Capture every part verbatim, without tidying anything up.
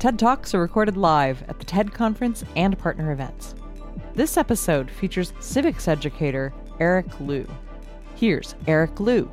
TED Talks are recorded live at the TED Conference and partner events. This episode features civics educator Eric Liu. Here's Eric Liu.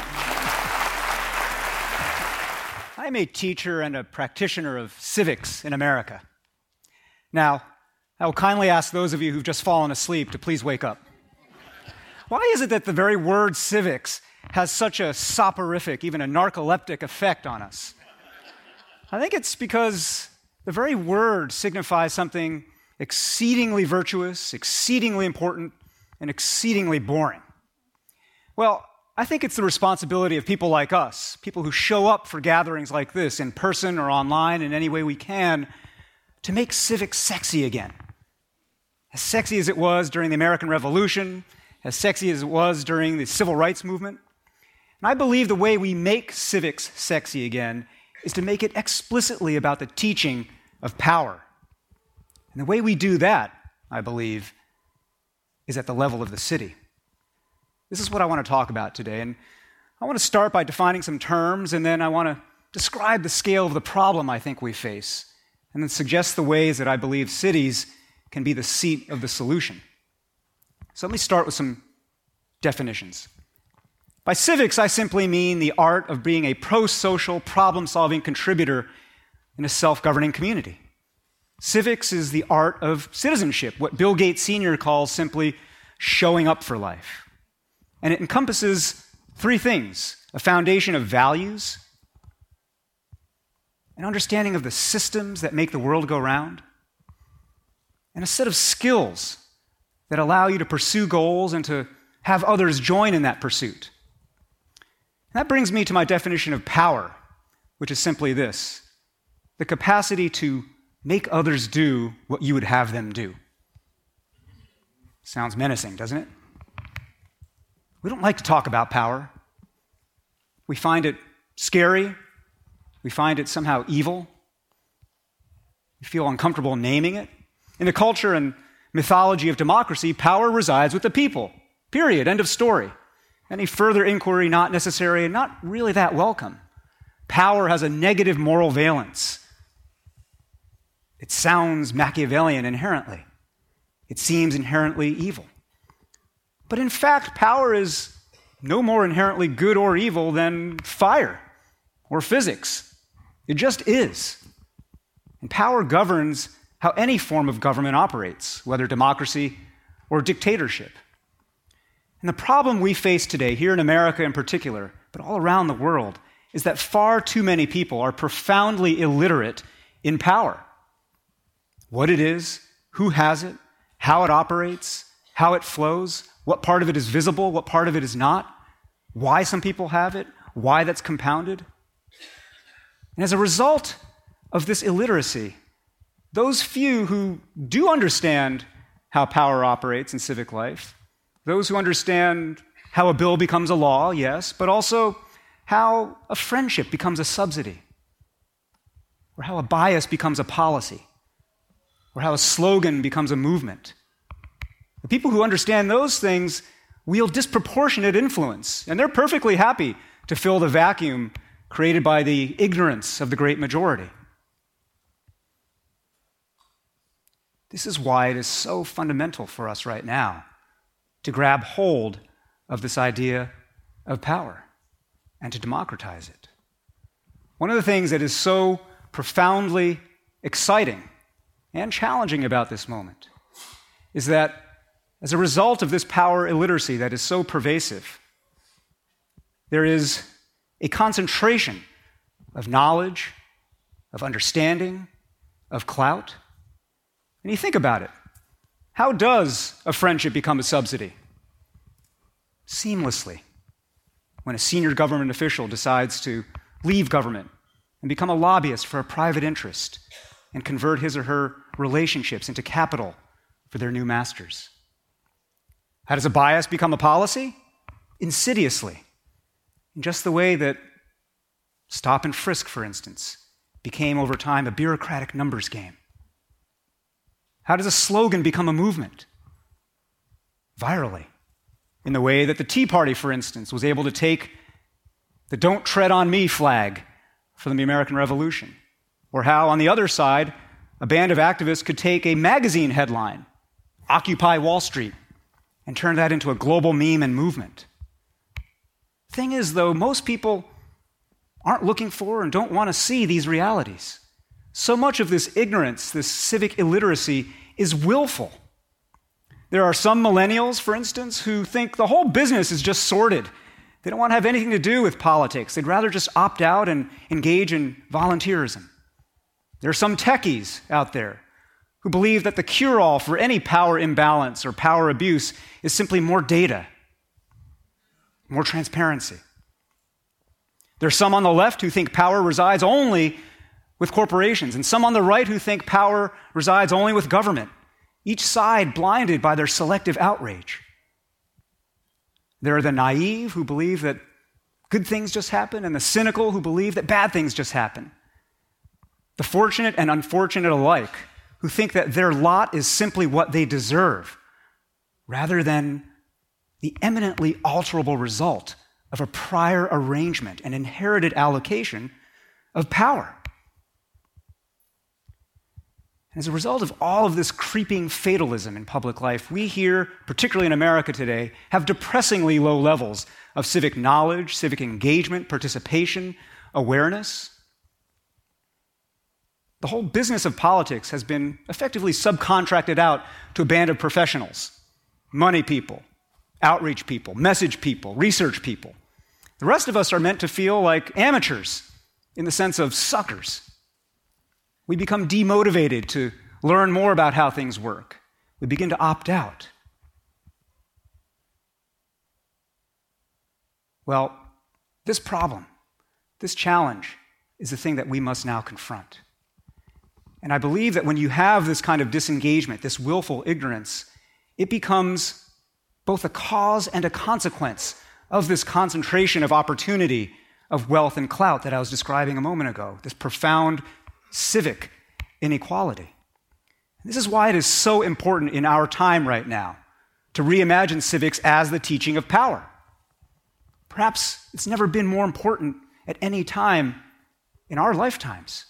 I'm a teacher and a practitioner of civics in America. Now, I will kindly ask those of you who've just fallen asleep to please wake up. Why is it that the very word civics has such a soporific, even a narcoleptic effect on us? I think it's because the very word signifies something exceedingly virtuous, exceedingly important, and exceedingly boring. Well, I think it's the responsibility of people like us, people who show up for gatherings like this in person or online in any way we can, to make civics sexy again. As sexy as it was during the American Revolution, as sexy as it was during the Civil Rights Movement. And I believe the way we make civics sexy again is to make it explicitly about the teaching of power. And the way we do that, I believe, is at the level of the city. This is what I want to talk about today. And I want to start by defining some terms, and then I want to describe the scale of the problem I think we face, and then suggest the ways that I believe cities can be the seat of the solution. So let me start with some definitions. By civics, I simply mean the art of being a pro-social, problem-solving contributor in a self-governing community. Civics is the art of citizenship, what Bill Gates Senior calls simply showing up for life. And it encompasses three things: a foundation of values, an understanding of the systems that make the world go round, and a set of skills that allow you to pursue goals and to have others join in that pursuit. And that brings me to my definition of power, which is simply this: the capacity to make others do what you would have them do. Sounds menacing, doesn't it? We don't like to talk about power. We find it scary. We find it somehow evil. We feel uncomfortable naming it. In the culture and mythology of democracy, power resides with the people. Period. End of story. Any further inquiry not necessary and not really that welcome. Power has a negative moral valence. It sounds Machiavellian inherently. It seems inherently evil. But in fact, power is no more inherently good or evil than fire or physics. It just is. And power governs how any form of government operates, whether democracy or dictatorship. And the problem we face today, here in America in particular, but all around the world, is that far too many people are profoundly illiterate in power. What it is, who has it, how it operates, how it flows, what part of it is visible, what part of it is not, why some people have it, why that's compounded. And as a result of this illiteracy, those few who do understand how power operates in civic life, those who understand how a bill becomes a law, yes, but also how a friendship becomes a subsidy, or how a bias becomes a policy, or how a slogan becomes a movement. The people who understand those things wield disproportionate influence, and they're perfectly happy to fill the vacuum created by the ignorance of the great majority. This is why it is so fundamental for us right now to grab hold of this idea of power and to democratize it. One of the things that is so profoundly exciting and challenging about this moment is that as a result of this power illiteracy that is so pervasive, there is a concentration of knowledge, of understanding, of clout. And you think about it. How does a friendship become a subsidy? Seamlessly. When a senior government official decides to leave government and become a lobbyist for a private interest and convert his or her relationships into capital for their new masters. How does a bias become a policy? Insidiously. In just the way that stop and frisk, for instance, became over time a bureaucratic numbers game. How does a slogan become a movement? Virally. In the way that the Tea Party, for instance, was able to take the "Don't Tread on Me" flag from the American Revolution, Or how, on the other side, a band of activists could take a magazine headline, Occupy Wall Street, and turn that into a global meme and movement. Thing is, though, most people aren't looking for and don't want to see these realities. So much of this ignorance, this civic illiteracy, is willful. There are some millennials, for instance, who think the whole business is just sordid. They don't want to have anything to do with politics. They'd rather just opt out and engage in volunteerism. There are some techies out there who believe that the cure-all for any power imbalance or power abuse is simply more data, more transparency. There are some on the left who think power resides only with corporations, and some on the right who think power resides only with government, each side blinded by their selective outrage. There are the naive who believe that good things just happen, and the cynical who believe that bad things just happen. The fortunate and unfortunate alike who think that their lot is simply what they deserve, rather than the eminently alterable result of a prior arrangement and inherited allocation of power. And as a result of all of this creeping fatalism in public life, we here, particularly in America today, have depressingly low levels of civic knowledge, civic engagement, participation, awareness. The whole business of politics has been effectively subcontracted out to a band of professionals, money people, outreach people, message people, research people. The rest of us are meant to feel like amateurs in the sense of suckers. We become demotivated to learn more about how things work. We begin to opt out. Well, this problem, this challenge, is the thing that we must now confront. And I believe that when you have this kind of disengagement, this willful ignorance, it becomes both a cause and a consequence of this concentration of opportunity, of wealth and clout that I was describing a moment ago, this profound civic inequality. This is why it is so important in our time right now to reimagine civics as the teaching of power. Perhaps it's never been more important at any time in our lifetimes.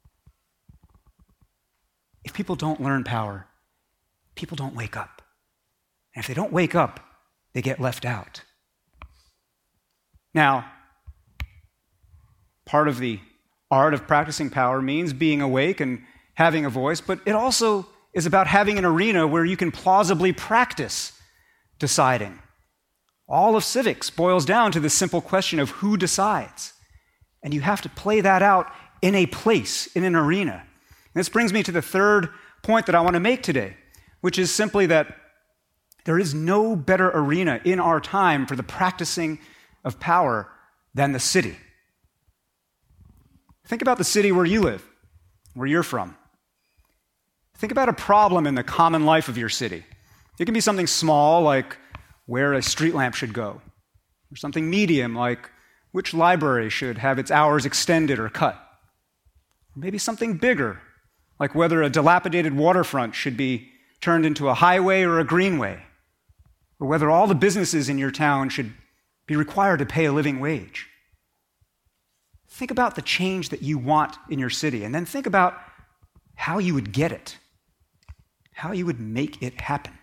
If people don't learn power, people don't wake up. And if they don't wake up, they get left out. Now, part of the art of practicing power means being awake and having a voice, but it also is about having an arena where you can plausibly practice deciding. All of civics boils down to the simple question of who decides. And you have to play that out in a place, in an arena. And this brings me to the third point that I want to make today, which is simply that there is no better arena in our time for the practicing of power than the city. Think about the city where you live, where you're from. Think about a problem in the common life of your city. It can be something small, like where a street lamp should go, or something medium, like which library should have its hours extended or cut. Or maybe something bigger, like whether a dilapidated waterfront should be turned into a highway or a greenway, or whether all the businesses in your town should be required to pay a living wage. Think about the change that you want in your city, and then think about how you would get it, how you would make it happen.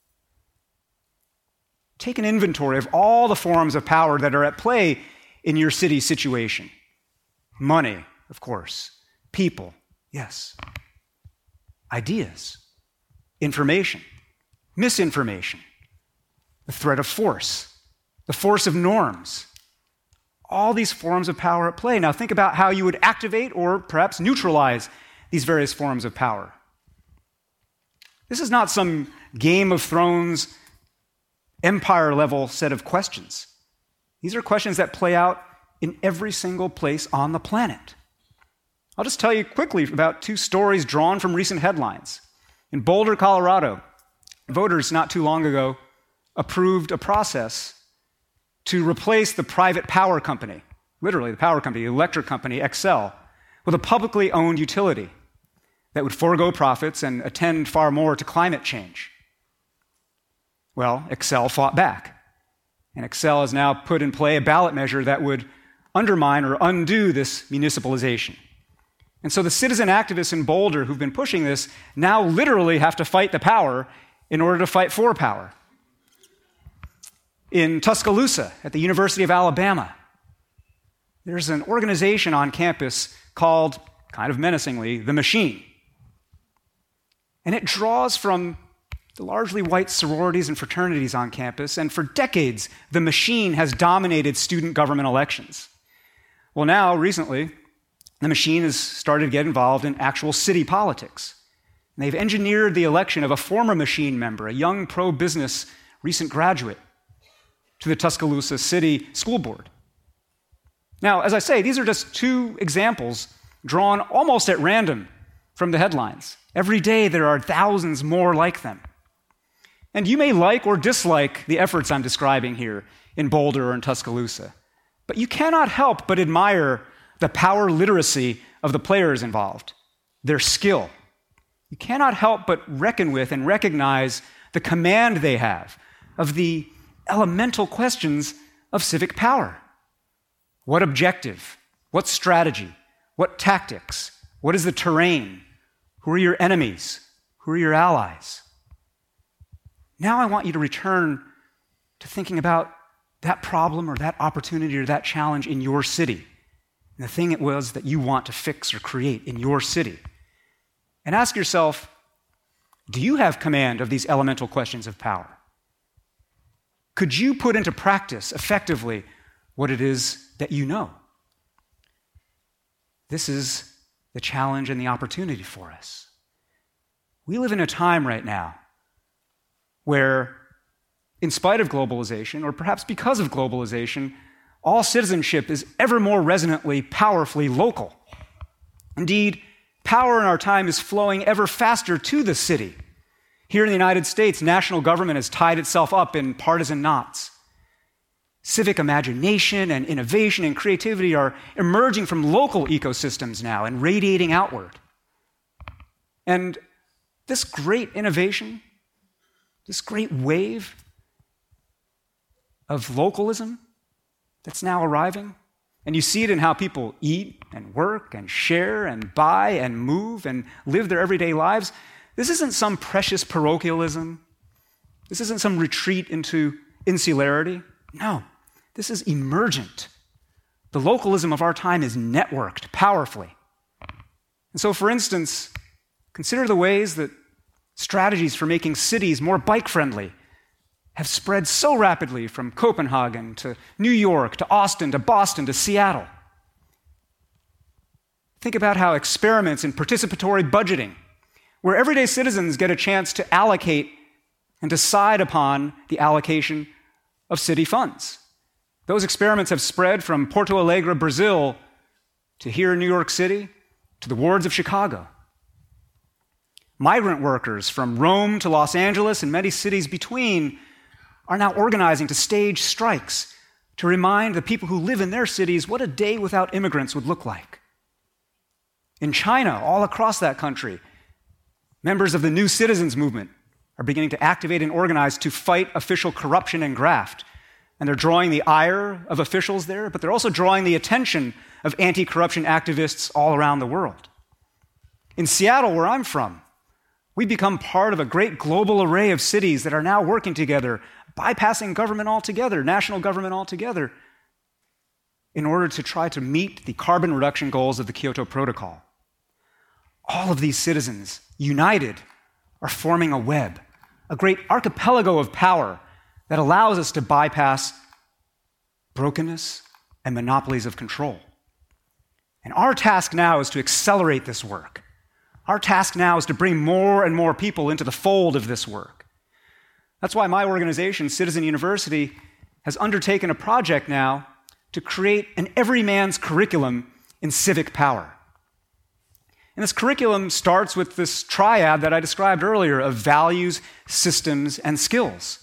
Take an inventory of all the forms of power that are at play in your city situation. Money, of course. People, yes. Ideas, information, misinformation, the threat of force, the force of norms. All these forms of power at play. Now think about how you would activate or perhaps neutralize these various forms of power. This is not some Game of Thrones empire-level set of questions. These are questions that play out in every single place on the planet. I'll just tell you quickly about two stories drawn from recent headlines. In Boulder, Colorado, voters not too long ago approved a process to replace the private power company, literally the power company, the electric company, Xcel, with a publicly owned utility that would forego profits and attend far more to climate change. Well, Xcel fought back, and Xcel has now put in play a ballot measure that would undermine or undo this municipalization. And so the citizen activists in Boulder who've been pushing this now literally have to fight the power in order to fight for power. In Tuscaloosa at the University of Alabama, there's an organization on campus called, kind of menacingly, The Machine. And it draws from the largely white sororities and fraternities on campus, and for decades, The Machine has dominated student government elections. Well, now, recently, The Machine has started to get involved in actual city politics. And they've engineered the election of a former Machine member, a young pro-business recent graduate, to the Tuscaloosa City School Board. Now, as I say, these are just two examples drawn almost at random from the headlines. Every day there are thousands more like them. And you may like or dislike the efforts I'm describing here in Boulder or in Tuscaloosa, but you cannot help but admire the power literacy of the players involved, their skill. You cannot help but reckon with and recognize the command they have of the elemental questions of civic power. What objective? What strategy? What tactics? What is the terrain? Who are your enemies? Who are your allies? Now I want you to return to thinking about that problem or that opportunity or that challenge in your city, and the thing it was that you want to fix or create in your city. And ask yourself, do you have command of these elemental questions of power? Could you put into practice effectively what it is that you know? This is the challenge and the opportunity for us. We live in a time right now where, in spite of globalization, or perhaps because of globalization, all citizenship is ever more resonantly, powerfully local. Indeed, power in our time is flowing ever faster to the city. Here in the United States, national government has tied itself up in partisan knots. Civic imagination and innovation and creativity are emerging from local ecosystems now and radiating outward. And this great innovation, this great wave of localism that's now arriving, and you see it in how people eat and work and share and buy and move and live their everyday lives. This isn't some precious parochialism. This isn't some retreat into insularity. No, this is emergent. The localism of our time is networked powerfully. And so, for instance, consider the ways that strategies for making cities more bike-friendly have spread so rapidly from Copenhagen to New York to Austin to Boston to Seattle. Think about how experiments in participatory budgeting, where everyday citizens get a chance to allocate and decide upon the allocation of city funds. Those experiments have spread from Porto Alegre, Brazil, to here in New York City, to the wards of Chicago. Migrant workers from Rome to Los Angeles and many cities between are now organizing to stage strikes to remind the people who live in their cities what a day without immigrants would look like. In China, all across that country, members of the New Citizens Movement are beginning to activate and organize to fight official corruption and graft. And they're drawing the ire of officials there, but they're also drawing the attention of anti-corruption activists all around the world. In Seattle, where I'm from, we've become part of a great global array of cities that are now working together, bypassing government altogether, national government altogether, in order to try to meet the carbon reduction goals of the Kyoto Protocol. All of these citizens, united, are forming a web, a great archipelago of power that allows us to bypass brokenness and monopolies of control. And our task now is to accelerate this work. Our task now is to bring more and more people into the fold of this work. That's why my organization, Citizen University, has undertaken a project now to create an everyman's curriculum in civic power. And this curriculum starts with this triad that I described earlier of values, systems, and skills.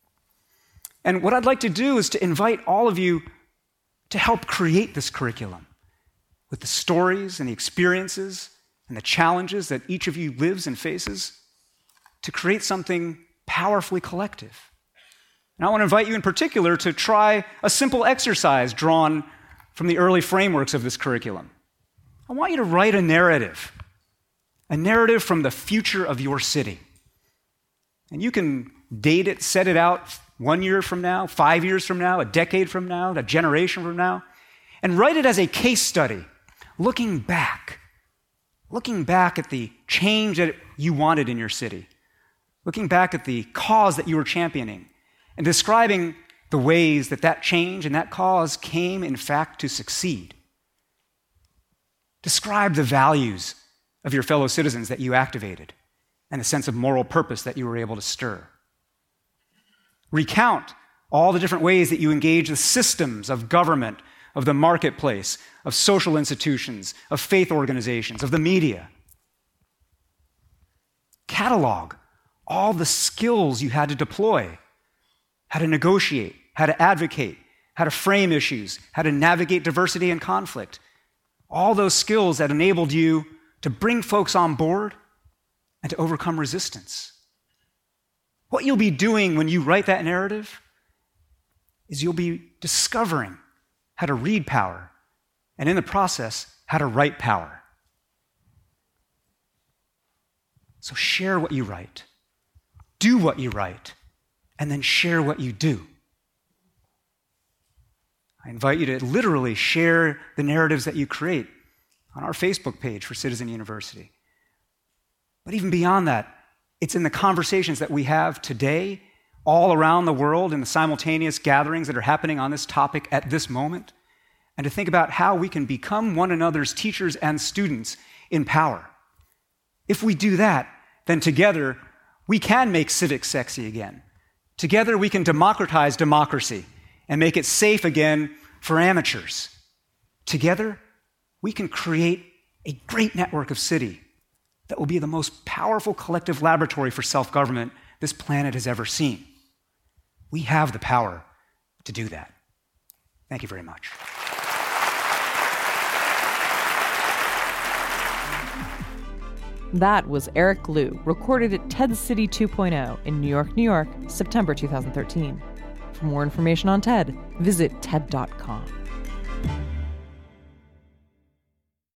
And what I'd like to do is to invite all of you to help create this curriculum with the stories and the experiences and the challenges that each of you lives and faces, to create something powerfully collective. And I want to invite you in particular to try a simple exercise drawn from the early frameworks of this curriculum. I want you to write a narrative, a narrative from the future of your city. And you can date it, set it out one year from now, five years from now, a decade from now, a generation from now, and write it as a case study, looking back, looking back at the change that you wanted in your city, looking back at the cause that you were championing, and describing the ways that that change and that cause came, in fact, to succeed. Describe the values of your fellow citizens that you activated and the sense of moral purpose that you were able to stir. Recount all the different ways that you engage the systems of government, of the marketplace, of social institutions, of faith organizations, of the media. Catalog all the skills you had to deploy, how to negotiate, how to advocate, how to frame issues, how to navigate diversity and conflict. All those skills that enabled you to bring folks on board and to overcome resistance. What you'll be doing when you write that narrative is you'll be discovering how to read power, and in the process, how to write power. So share what you write, do what you write, and then share what you do. I invite you to literally share the narratives that you create on our Facebook page for Citizen University. But even beyond that, it's in the conversations that we have today, all around the world, in the simultaneous gatherings that are happening on this topic at this moment, and to think about how we can become one another's teachers and students in power. If we do that, then together we can make civics sexy again. Together we can democratize democracy and make it safe again for amateurs. Together we can create a great network of city that will be the most powerful collective laboratory for self-government this planet has ever seen. We have the power to do that. Thank you very much. That was Eric Liu, recorded at TED City two point oh in New York, New York, September two thousand thirteen. For more information on TED, visit T E D dot com.